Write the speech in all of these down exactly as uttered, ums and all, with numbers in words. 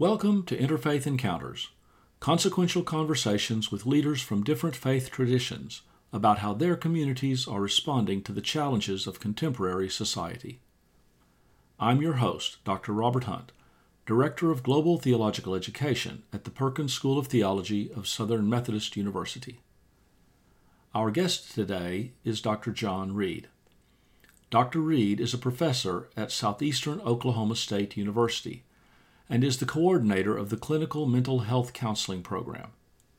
Welcome to Interfaith Encounters, consequential conversations with leaders from different faith traditions about how their communities are responding to the challenges of contemporary society. I'm your host, Doctor Robert Hunt, Director of Global Theological Education at the Perkins School of Theology of Southern Methodist University. Our guest today is Doctor John Reed. Doctor Reed is a professor at Southeastern Oklahoma State University and is the coordinator of the Clinical Mental Health Counseling Program.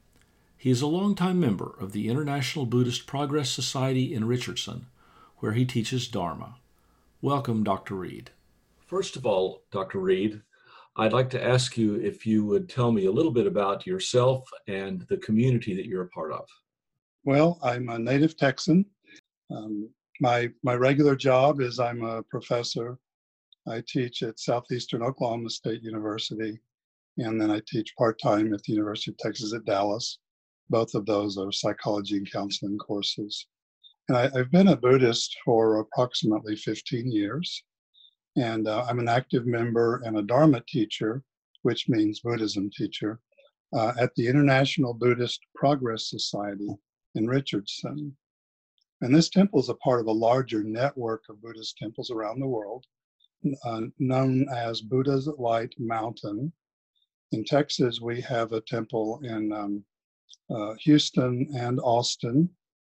He is a longtime member of the International Buddhist Progress Society in Richardson, where he teaches Dharma. Welcome, Doctor Reed. First of all, Doctor Reed, I'd like to ask you if you would tell me a little bit about yourself and the community that you're a part of. Well, I'm a native Texan. Um, my my regular job is I'm a professor. I teach at Southeastern Oklahoma State University, and then I teach part-time at the University of Texas at Dallas. Both of those are psychology and counseling courses. And I, I've been a Buddhist for approximately fifteen years, and uh, I'm an active member and a Dharma teacher, which means Buddhism teacher, uh, at the International Buddhist Progress Society in Richardson. And this temple is a part of a larger network of Buddhist temples around the world, uh, known as Buddha's Light Mountain. In Texas, we have a temple in um, uh, Houston and Austin,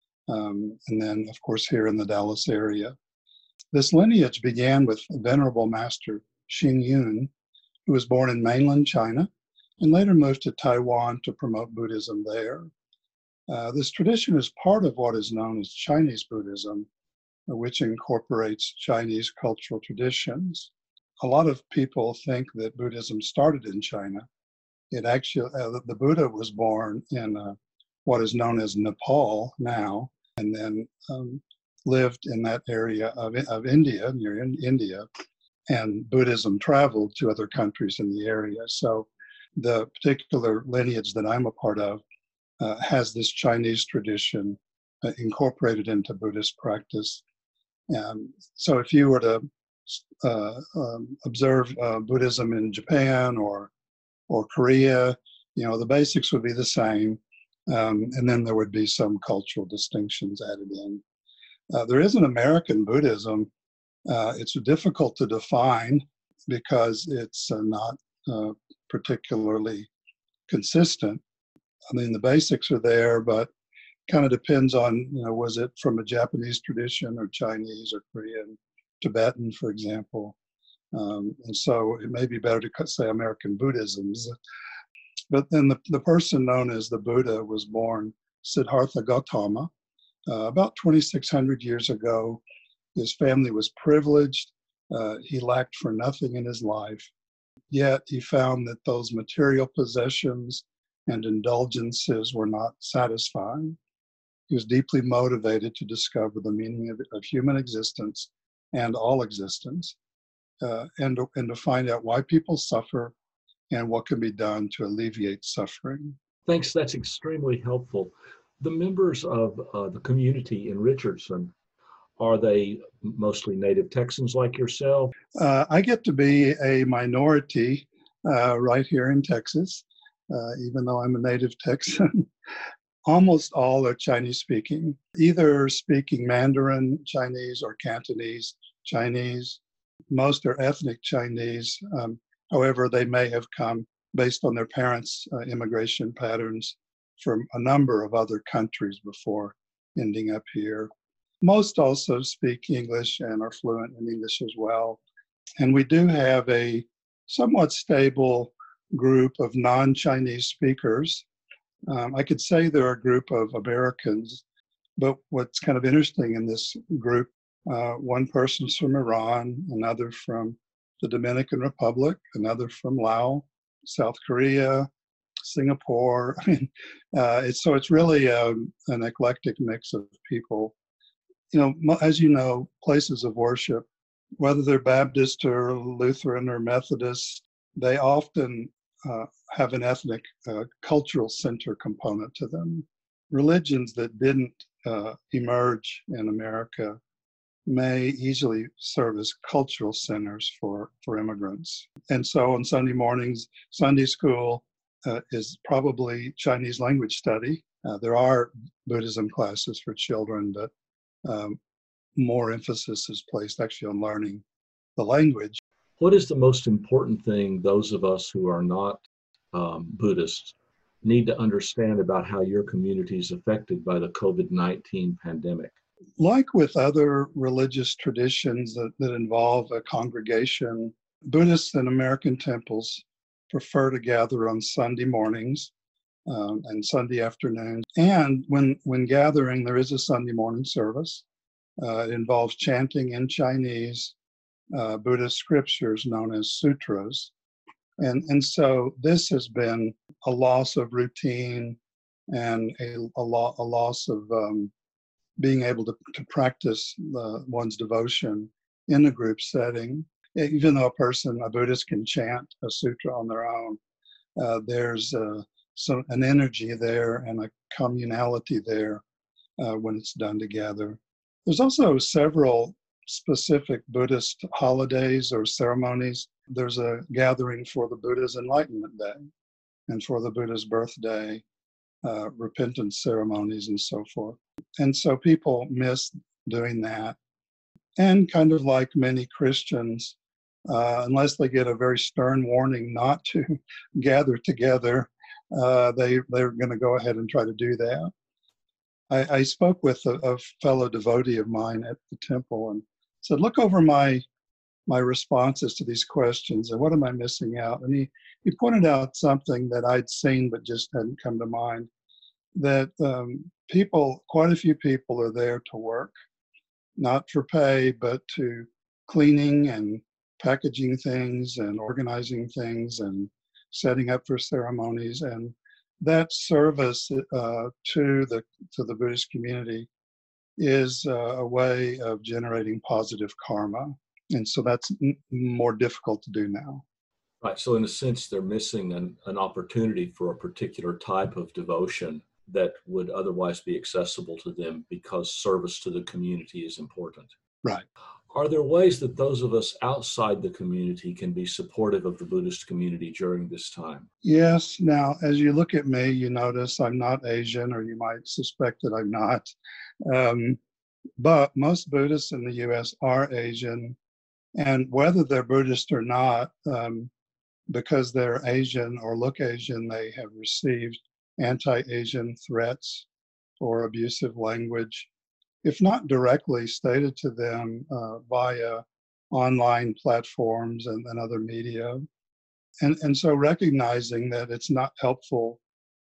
um, and then, of course, here in the Dallas area. This lineage began with Venerable Master Xing Yun, who was born in mainland China and later moved to Taiwan to promote Buddhism there. Uh, this tradition is part of what is known as Chinese Buddhism, uh, which incorporates Chinese cultural traditions. A lot of people think that Buddhism started in China. It actually, uh, the Buddha was born in uh, what is known as Nepal now, and then um, lived in that area of, of India, near in India, and Buddhism traveled to other countries in the area. So the particular lineage that I'm a part of Uh, has this Chinese tradition uh, incorporated into Buddhist practice. Um, so if you were to uh, um, observe uh, Buddhism in Japan or or Korea, you know, the basics would be the same, um, and then there would be some cultural distinctions added in. Uh, there is an American Buddhism. Uh, it's difficult to define because it's uh, not uh, particularly consistent. I mean, the basics are there, but kind of depends on, you know, was it from a Japanese tradition or Chinese or Korean, Tibetan, for example. Um, and so it may be better to say American Buddhisms. But then the, the person known as the Buddha was born Siddhartha Gautama uh, about twenty-six hundred years ago. His family was privileged. Uh, he lacked for nothing in his life. Yet he found that those material possessions and indulgences were not satisfying. He was deeply motivated to discover the meaning of, of human existence and all existence, uh, and, to, and to find out why people suffer and what can be done to alleviate suffering. Thanks, that's extremely helpful. The members of uh, the community in Richardson, are they mostly native Texans like yourself? Uh, I get to be a minority uh, right here in Texas. Uh, even though I'm a native Texan. Almost all are Chinese speaking, either speaking Mandarin Chinese or Cantonese Chinese. Most are ethnic Chinese. Um, however, they may have come based on their parents' uh, immigration patterns from a number of other countries before ending up here. Most also speak English and are fluent in English as well. And we do have a somewhat stable group of non-Chinese speakers. Um, I could say they're a group of Americans, but what's kind of interesting in this group, uh, one person's from Iran, another from the Dominican Republic, another from Laos, South Korea, Singapore. I mean, uh, it's, so it's really um, an eclectic mix of people. You know, as you know, places of worship, whether they're Baptist or Lutheran or Methodist, they often uh, have an ethnic uh, cultural center component to them. Religions that didn't uh, emerge in America may easily serve as cultural centers for, for immigrants. And so on Sunday mornings, Sunday school uh, is probably Chinese language study. Uh, there are Buddhism classes for children, but um, more emphasis is placed actually on learning the language. What is the most important thing those of us who are not um, Buddhists need to understand about how your community is affected by the COVID nineteen pandemic? Like with other religious traditions that, that involve a congregation, Buddhists in American temples prefer to gather on Sunday mornings um, and Sunday afternoons. And when, when gathering, there is a Sunday morning service. Uh, it involves chanting in Chinese uh, Buddhist scriptures known as sutras. And, and so this has been a loss of routine and a, a, lo- a loss of um, being able to, to practice uh, one's devotion in a group setting. Even though a person, a Buddhist, can chant a sutra on their own, uh, there's uh, some, an energy there and a communality there uh, when it's done together. There's also several specific Buddhist holidays or ceremonies. There's a gathering for the Buddha's Enlightenment Day and for the Buddha's birthday, uh, repentance ceremonies and so forth. And so people miss doing that. And kind of like many Christians, uh, unless they get a very stern warning not to gather together, uh, they, they're going to go ahead and try to do that. I, I spoke with a, a fellow devotee of mine at the temple and said, look over my my responses to these questions and what am I missing out? And he, he pointed out something that I'd seen but just hadn't come to mind, that um, people, quite a few people are there to work, not for pay, but to cleaning and packaging things and organizing things and setting up for ceremonies. And that service uh, to the to the Buddhist community is uh, a way of generating positive karma. And so that's n- more difficult to do now. Right. So in a sense, they're missing an, an opportunity for a particular type of devotion that would otherwise be accessible to them because service to the community is important. Right. Are there ways that those of us outside the community can be supportive of the Buddhist community during this time? Yes. Now, as you look at me, you notice I'm not Asian, or you might suspect that I'm not. Um, but most Buddhists in the U S are Asian. And whether they're Buddhist or not, um, because they're Asian or look Asian, they have received anti-Asian threats or abusive language, if not directly stated to them uh, via online platforms and, and other media. And, and so recognizing that it's not helpful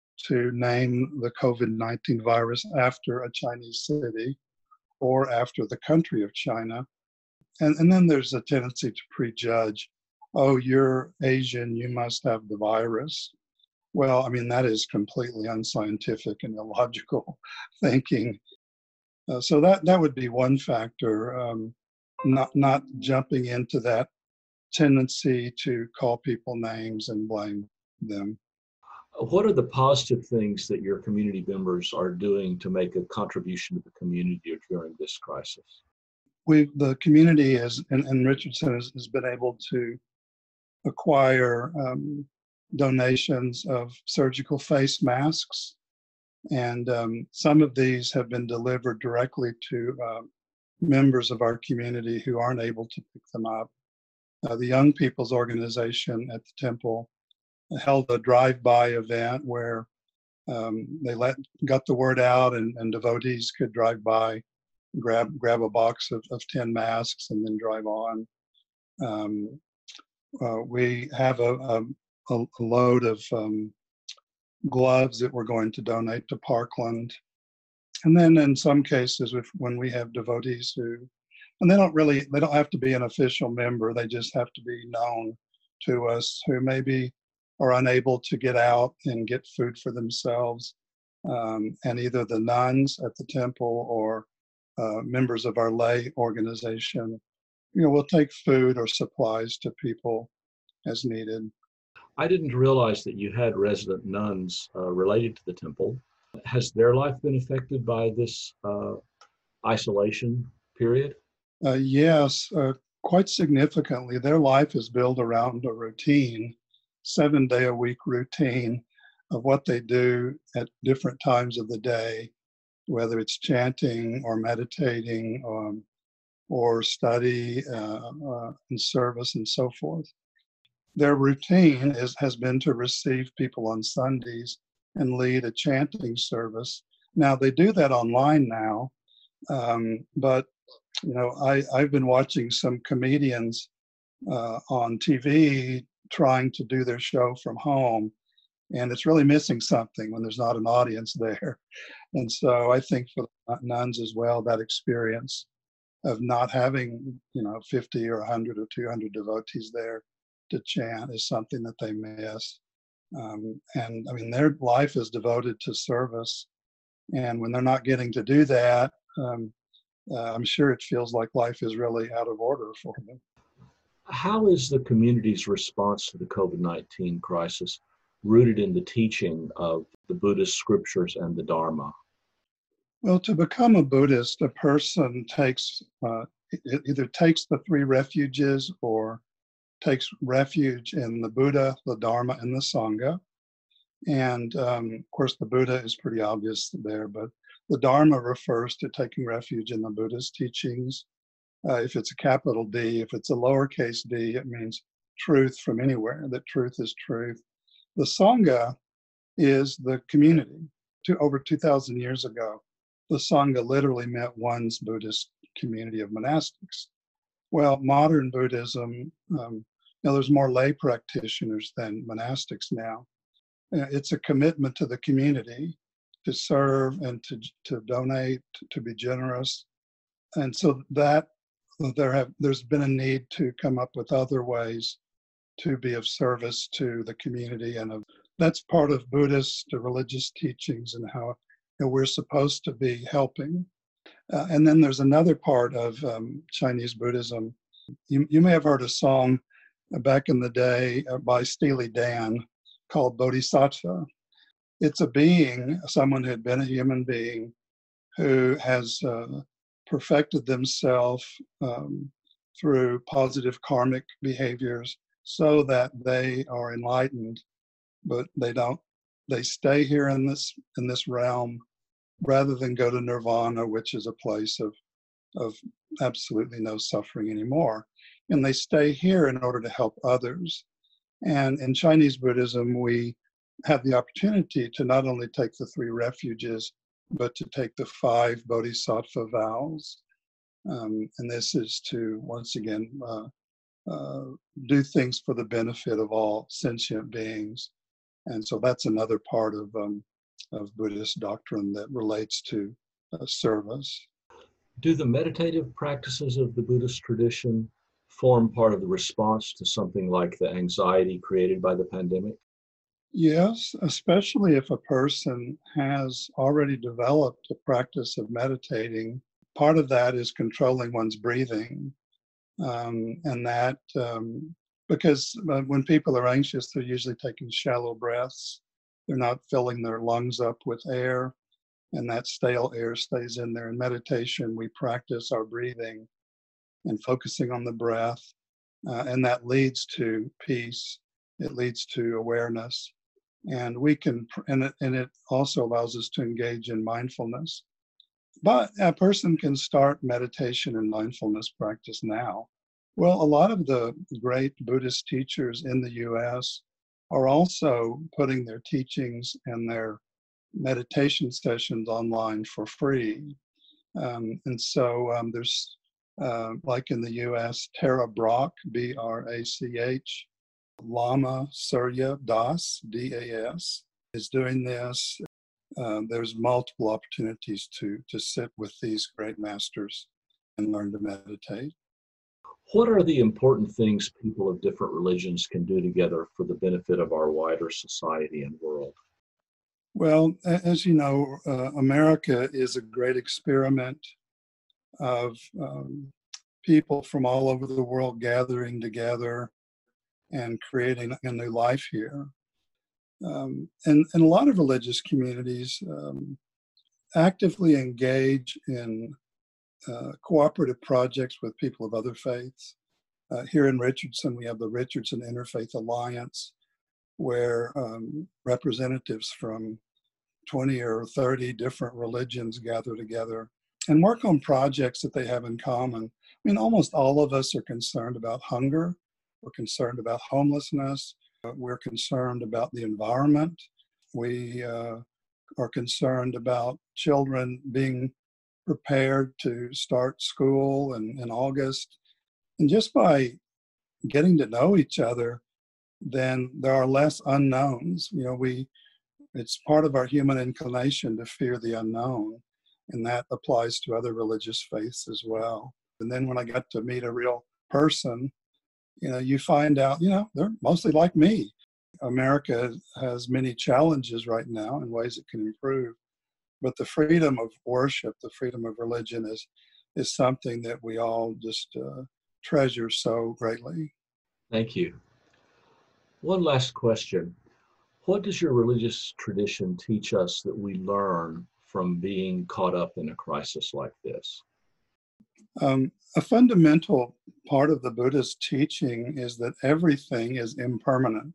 to name the COVID nineteen virus after a Chinese city or after the country of China. And, and then there's a tendency to prejudge, oh, you're Asian, you must have the virus. Well, I mean, that is completely unscientific and illogical thinking. Uh, so that, that would be one factor, um, not, not jumping into that tendency to call people names and blame them. What are the positive things that your community members are doing to make a contribution to the community during this crisis? We, the community is, and, and Richardson has, has been able to acquire um, donations of surgical face masks. And um, some of these have been delivered directly to uh, members of our community who aren't able to pick them up. Uh, the Young People's Organization at the temple held a drive-by event where um, they let got the word out, and, and devotees could drive by, grab grab a box of, of ten masks, and then drive on. Um, uh, we have a, a, a load of um, gloves that we're going to donate to Parkland. And then in some cases, if, when we have devotees who, and they don't really, they don't have to be an official member, they just have to be known to us, who maybe are unable to get out and get food for themselves. Um, and either the nuns at the temple or uh, members of our lay organization, you know, we'll take food or supplies to people as needed. I didn't realize that you had resident nuns uh, related to the temple. Has their life been affected by this uh, isolation period? Uh, yes, uh, quite significantly. Their life is built around a routine, seven day a week routine of what they do at different times of the day, whether it's chanting or meditating, um, or study uh, uh, and service and so forth. Their routine is, has been to receive people on Sundays and lead a chanting service. Now, they do that online now, um, but you know, I, I've been watching some comedians uh, on T V trying to do their show from home, and it's really missing something when there's not an audience there. And so I think for the nuns as well, that experience of not having, you know, fifty or one hundred or two hundred devotees there to chant is something that they miss. Um, and I mean, their life is devoted to service. And when they're not getting to do that, um, uh, I'm sure it feels like life is really out of order for them. How is the community's response to the COVID nineteen crisis rooted in the teaching of the Buddhist scriptures and the Dharma? Well, to become a Buddhist, a person takes uh, it either takes the three refuges or takes refuge in the Buddha, the Dharma, and the Sangha. And um, of course, the Buddha is pretty obvious there, but the Dharma refers to taking refuge in the Buddha's teachings. Uh, if it's a capital D, if it's a lowercase d, it means truth from anywhere, that truth is truth. The Sangha is the community. To, over two thousand years ago, the Sangha literally meant one's Buddhist community of monastics. Well, modern Buddhism, um, now there's more lay practitioners than monastics now. Uh, It's a commitment to the community to serve and to, to donate, to be generous. And so that there have there's been a need to come up with other ways to be of service to the community, and of, that's part of Buddhist religious teachings and how you know, we're supposed to be helping. Uh, and then there's another part of um, Chinese Buddhism. You, you may have heard a song back in the day uh, by Steely Dan called Bodhisattva. It's a being, someone who had been a human being who has uh, perfected themselves um, through positive karmic behaviors so that they are enlightened, but they don't, they stay here in this in this realm rather than go to nirvana, which is a place of of absolutely no suffering anymore. And they stay here in order to help others. And in Chinese Buddhism, we have the opportunity to not only take the three refuges, but to take the five bodhisattva vows. Um, and this is to, once again, uh, uh, do things for the benefit of all sentient beings. And so that's another part of, um, of Buddhist doctrine that relates to uh, service. Do the meditative practices of the Buddhist tradition form part of the response to something like the anxiety created by the pandemic? Yes, especially if a person has already developed a practice of meditating. Part of that is controlling one's breathing. Um, and that, um, because uh, when people are anxious, they're usually taking shallow breaths. They're not filling their lungs up with air, and that stale air stays in there. In meditation, we practice our breathing and focusing on the breath, uh, and that leads to peace. It leads to awareness. And we can, and it, and it also allows us to engage in mindfulness. But a person can start meditation and mindfulness practice now. Well, a lot of the great Buddhist teachers in the U S are also putting their teachings and their meditation sessions online for free. Um, and so um, there's, uh, like in the U S, Tara Brach, B R A C H, Lama Surya Das, D A S, is doing this. Uh, there's multiple opportunities to, to sit with these great masters and learn to meditate. What are the important things people of different religions can do together for the benefit of our wider society and world? Well, as you know, uh, America is a great experiment of um, people from all over the world gathering together and creating a new life here. Um, and, and a lot of religious communities um, actively engage in uh, cooperative projects with people of other faiths. Uh, here in Richardson, we have the Richardson Interfaith Alliance, where um, representatives from twenty or thirty different religions gather together and work on projects that they have in common. I mean, almost all of us are concerned about hunger. We're concerned about homelessness. Uh, we're concerned about the environment. We uh, are concerned about children being prepared to start school in, in August. And just by getting to know each other, then there are less unknowns. You know, we it's part of our human inclination to fear the unknown, and that applies to other religious faiths as well. And then when I got to meet a real person, you know, you find out, you know, they're mostly like me. America has many challenges right now in ways it can improve, but the freedom of worship, the freedom of religion is is something that we all just uh, treasure so greatly. Thank you. One last question. What does your religious tradition teach us that we learn from being caught up in a crisis like this? Um, a fundamental part of the Buddhist teaching is that everything is impermanent.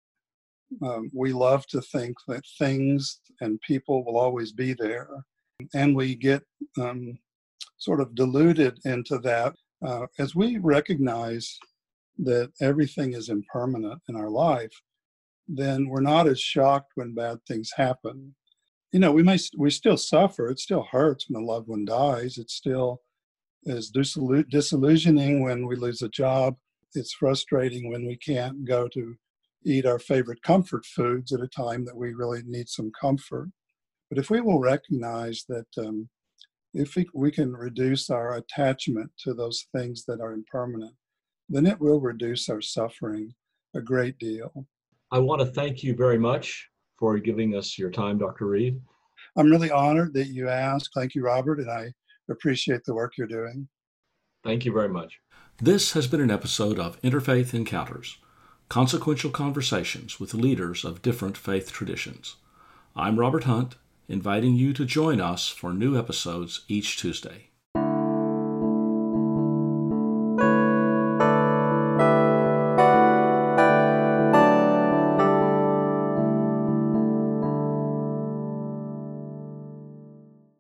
Um, we love to think that things and people will always be there, and we get um, sort of deluded into that. Uh, as we recognize that everything is impermanent in our life, then we're not as shocked when bad things happen. You know, we may we still suffer. It still hurts when a loved one dies. It still is disillusioning when we lose a job. It's frustrating when we can't go to eat our favorite comfort foods at a time that we really need some comfort. But if we will recognize that um, if we, we can reduce our attachment to those things that are impermanent, then it will reduce our suffering a great deal. I want to thank you very much for giving us your time, Doctor Reed. I'm really honored that you asked. Thank you, Robert, and I appreciate the work you're doing. Thank you very much. This has been an episode of Interfaith Encounters, consequential conversations with leaders of different faith traditions. I'm Robert Hunt, inviting you to join us for new episodes each Tuesday.